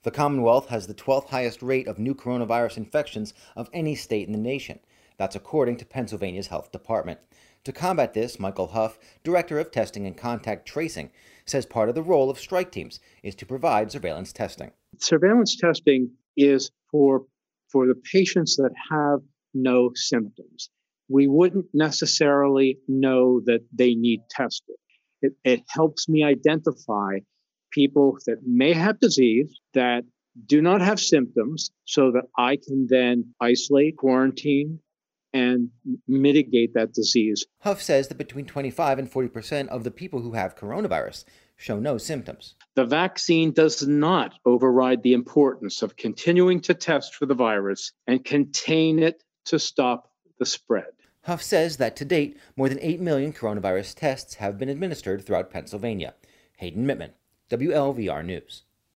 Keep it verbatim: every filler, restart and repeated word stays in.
The Commonwealth has the twelfth highest rate of new coronavirus infections of any state in the nation. That's according to Pennsylvania's health department. To combat this, Michael Huff, Director of Testing and Contact Tracing, says part of the role of strike teams is to provide surveillance testing. Surveillance testing is for, for the patients that have no symptoms. We wouldn't necessarily know that they need testing. It, it helps me identify people that may have disease that do not have symptoms so that I can then isolate, quarantine, and mitigate that disease. Huff says that between twenty-five and forty percent of the people who have coronavirus show no symptoms. The vaccine does not override the importance of continuing to test for the virus and contain it to stop the spread. Huff says that to date, more than eight million coronavirus tests have been administered throughout Pennsylvania. Hayden Mittman, W L V R News.